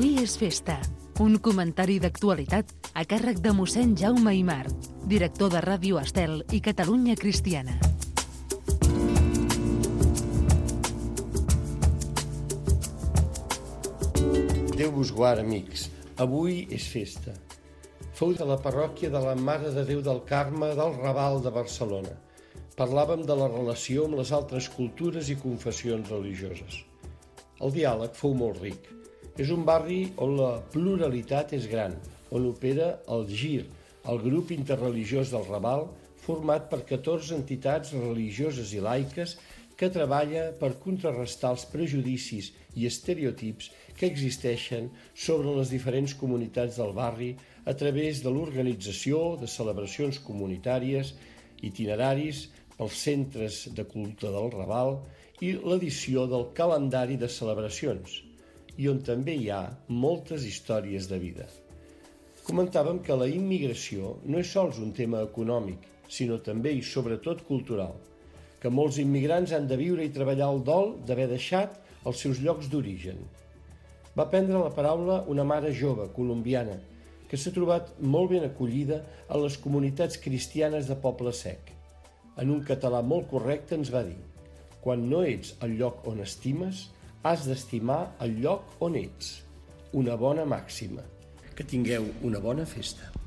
Avui és festa. Un comentari d'actualitat a càrrec de mossèn Jaume Aimar, director de Ràdio Estel i Catalunya Cristiana. Déu vos guard, amics. Avui és festa. Fou de la parròquia de la Mare de Déu del Carme del Raval de Barcelona. Parlàvem de la relació amb les altres cultures i confessions religioses. El diàleg fou molt ric. És un barri on la pluralitat és gran, on opera el GIR, el grup interreligiós del Raval, format per 14 entitats religioses i laiques que treballa per contrarrestar els prejudicis i estereotips que existeixen sobre les diferents comunitats del barri a través de l'organització de celebracions comunitàries, itineraris pels centres de culte del Raval i l'edició del calendari de celebracions, i on també hi ha moltes històries de vida. Comentàvem que la immigració no és sols un tema econòmic, sinó també i sobretot cultural, que molts immigrants han de viure i treballar el dol d'haver deixat els seus llocs d'origen. Va prendre la paraula una mare jove, colombiana, que s'ha trobat molt ben acollida a les comunitats cristianes de Poble Sec. En un català molt correcte ens va dir: quan no ets al lloc on estimes, has d'estimar el lloc on ets. Una bona màxima. Que tingueu una bona festa.